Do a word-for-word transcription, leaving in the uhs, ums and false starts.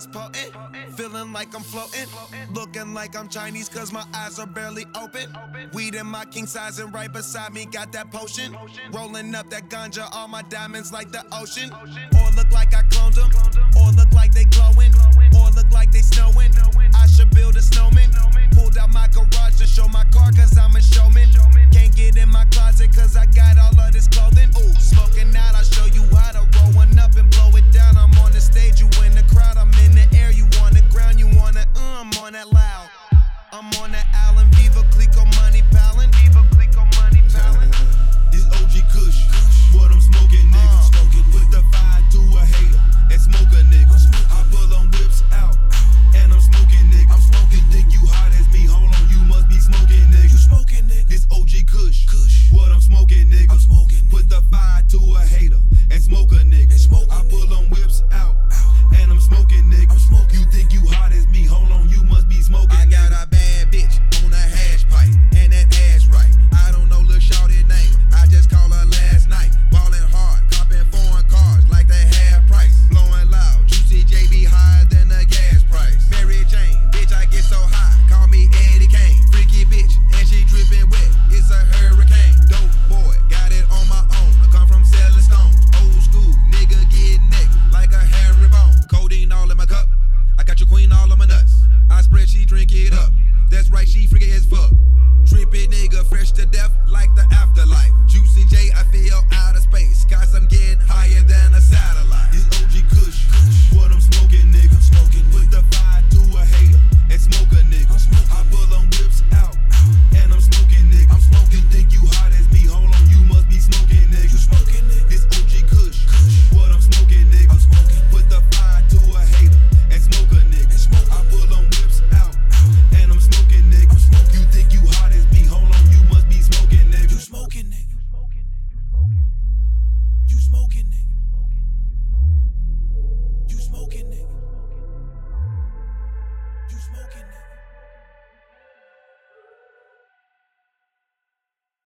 it's potent. Feeling like I'm floating. Looking like I'm Chinese cause my eyes are barely open. Weed in my king size and right beside me got that potion. Rolling up that ganja, all my diamonds like the ocean. Or look like I cloned them. Or look like they glowing. Or look like they snowing. I should build a snowman.